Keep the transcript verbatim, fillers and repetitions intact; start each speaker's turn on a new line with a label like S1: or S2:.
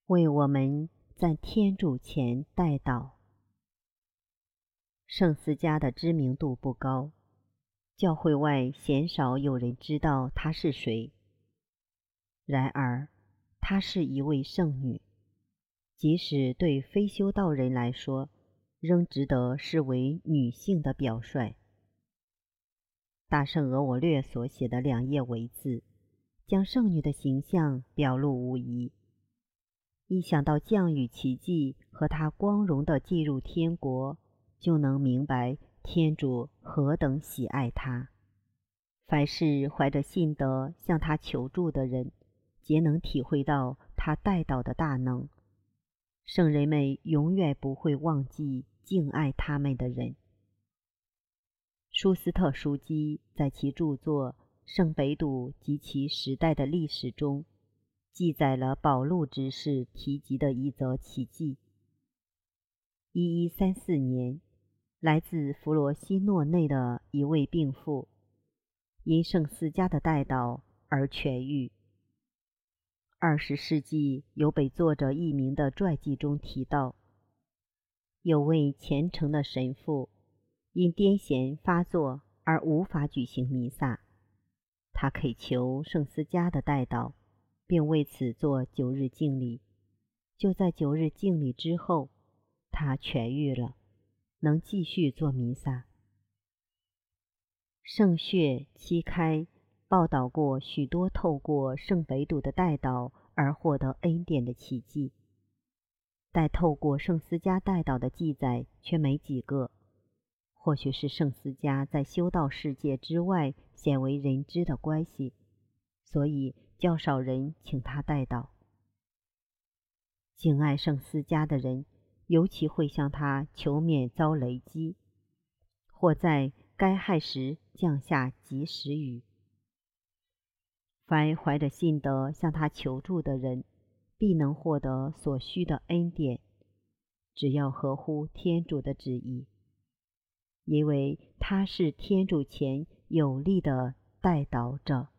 S1: 为我们在天主前代祷。圣思嘉的知名度不高，教会外鲜少有人知道她是谁。然而，她是一位圣女，即使对非修道人来说，仍值得视为女性的表率。大圣额我略所写的两页文字，将圣女的形象表露无遗。一想到降雨奇迹和她光荣地进入天国，就能明白天主何等喜爱她。凡是怀着信德向他求助的人，皆能体会到他代祷的大能。圣人们永远不会忘记敬爱他们的人。舒斯特枢机在其著作《圣北笃及其时代的历史》中，记载了保禄执事提及的一则奇迹。一一三四年，来自弗罗西诺内的一位病妇，因圣思嘉的代祷而痊愈。二十世纪有被作者佚名的传记中提到，有位虔诚的神父因癫痫发作而无法举行弥撒，他恳求圣思嘉的代祷，并为此做九日敬礼。就在九日敬礼之后，他痊愈了，能继续做弥撒。圣血期刊报道过许多透过圣北笃的代祷而获得恩典的奇迹，但透过圣思嘉代祷的记载却没几个。或许是圣思嘉在修道世界之外鲜为人知的关系，所以较少人请他代祷。敬爱圣思嘉的人尤其会向他求免遭雷击，或在该害时降下及时雨。凡怀着信德向他求助的人，必能获得所需的恩典，只要合乎天主的旨意，因为他是天主前有力的代祷者。